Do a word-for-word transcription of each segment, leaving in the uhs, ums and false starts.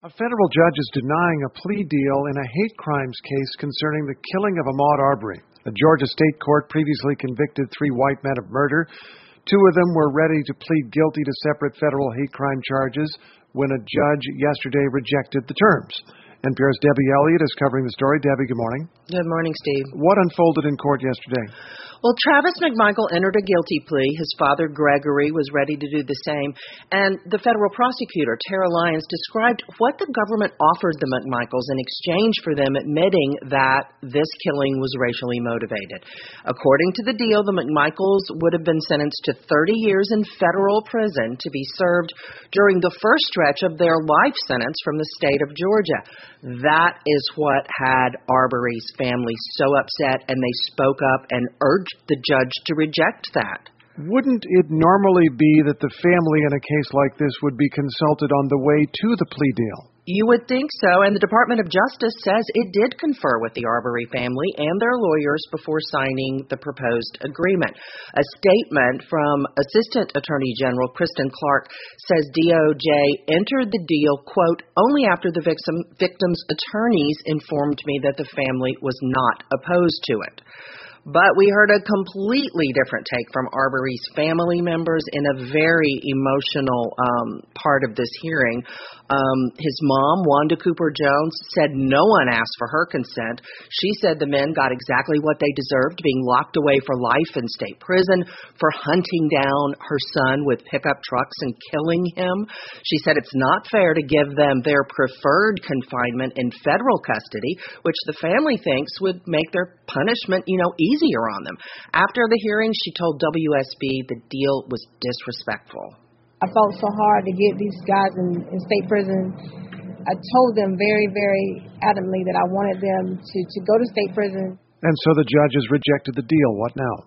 A federal judge is denying a plea deal in a hate crimes case concerning the killing of Ahmaud Arbery. A Georgia state court previously convicted three white men of murder. Two of them were ready to plead guilty to separate federal hate crime charges when a judge yesterday rejected the terms. N P R's Debbie Elliott is covering the story. Debbie, good morning. Good morning, Steve. What unfolded in court yesterday? Well, Travis McMichael entered a guilty plea. His father, Gregory, was ready to do the same. And the federal prosecutor, Tara Lyons, described what the government offered the McMichaels in exchange for them admitting that this killing was racially motivated. According to the deal, the McMichaels would have been sentenced to thirty years in federal prison to be served during the first stretch of their life sentence from the state of Georgia. That is what had Arbery's family so upset, and they spoke up and urged the judge to reject that. Wouldn't it normally be that the family in a case like this would be consulted on the way to the plea deal? You would think so, and the Department of Justice says it did confer with the Arbery family and their lawyers before signing the proposed agreement. A statement from Assistant Attorney General Kristen Clark says D O J entered the deal, quote, only after the victim, victim's attorneys informed me that the family was not opposed to it. But we heard a completely different take from Arbery's family members in a very emotional um, part of this hearing. Um, his mom, Wanda Cooper Jones, said no one asked for her consent. She said the men got exactly what they deserved, being locked away for life in state prison for hunting down her son with pickup trucks and killing him. She said it's not fair to give them their preferred confinement in federal custody, which the family thinks would make their punishment, you know, easier on them. After the hearing, she told W S B the deal was disrespectful. I fought so hard to get these guys in, in state prison. I told them very, very adamantly that I wanted them to, to go to state prison. And so the judge has rejected the deal. What now?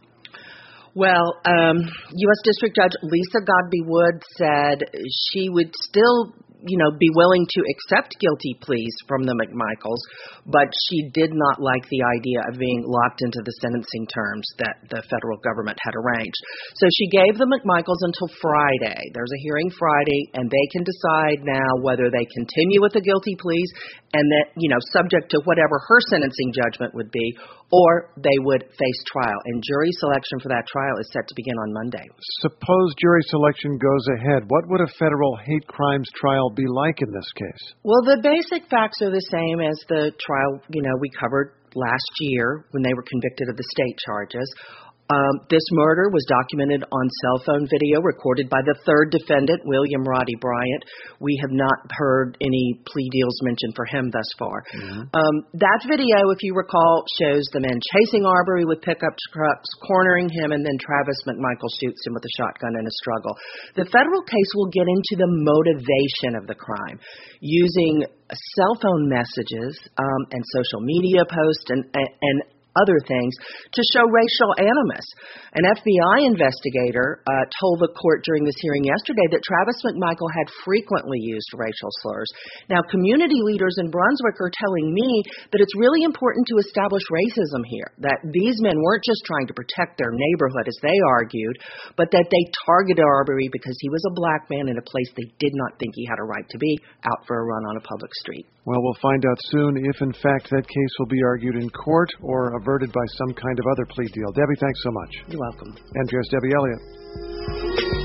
Well, um, U S District Judge Lisa Godbey Wood said she would still, you know, be willing to accept guilty pleas from the McMichaels, but she did not like the idea of being locked into the sentencing terms that the federal government had arranged. So she gave the McMichaels until Friday. There's a hearing Friday, and they can decide now whether they continue with the guilty pleas and that, you know, subject to whatever her sentencing judgment would be, or they would face trial. And jury selection for that trial is set to begin on Monday. Suppose jury selection goes ahead. What would a federal hate crimes trial be like in this case? Well, the basic facts are the same as the trial, you know, we covered last year when they were convicted of the state charges. Um, this murder was documented on cell phone video recorded by the third defendant, William Roddy Bryant. We have not heard any plea deals mentioned for him thus far. Mm-hmm. Um, that video, if you recall, shows the men chasing Arbery with pickup trucks, cornering him, and then Travis McMichael shoots him with a shotgun in a struggle. The federal case will get into the motivation of the crime, using cell phone messages um, and social media posts and, and, and other things to show racial animus. An F B I investigator uh, told the court during this hearing yesterday that Travis McMichael had frequently used racial slurs. Now, community leaders in Brunswick are telling me that it's really important to establish racism here, that these men weren't just trying to protect their neighborhood, as they argued, but that they targeted Arbery because he was a black man in a place they did not think he had a right to be, out for a run on a public street. Well, we'll find out soon if, in fact, that case will be argued in court or averted by some kind of other plea deal. Debbie, thanks so much. You're welcome. N P R's Debbie Elliott.